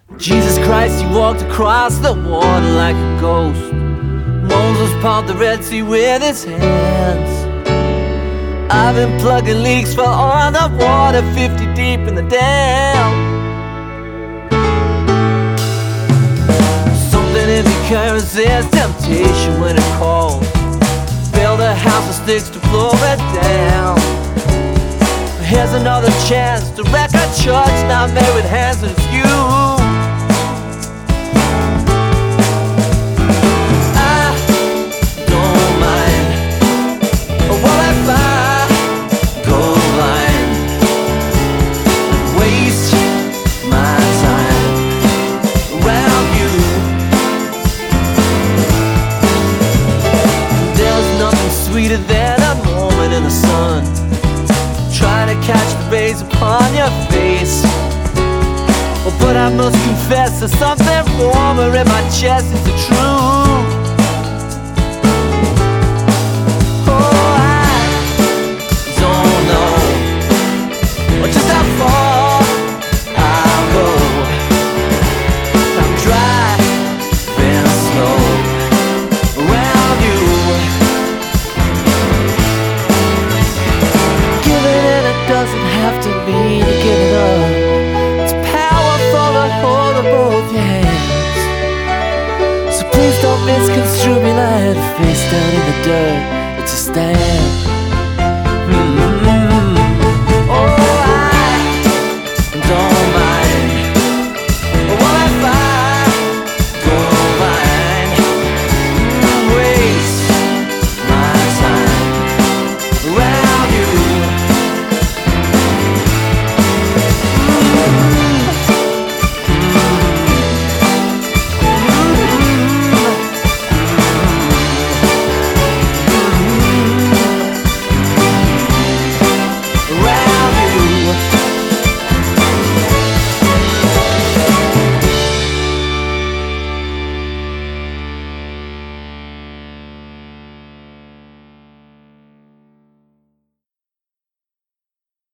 Jesus Christ, he walked across the water like a ghost. Moses parted the Red Sea with his hands. I've been plugging leaks for all the water 50 deep in the dam. Something in me can't resist temptation when it calls. Build a house of sticks to blow it down. Here's another chance to wreck a church not made with hands, and it's you. Sweeter than a moment in the sun, trying to catch the rays upon your face. Oh, but I must confess there's something warmer in my chest. Is it true? Oh, I don't know just how far I'll go. I'm driving slow around you. Doesn't have to mean to give it up. It's powerful to hold of both your hands. So please don't misconstrue me like a face down in the dirt. It's a stand.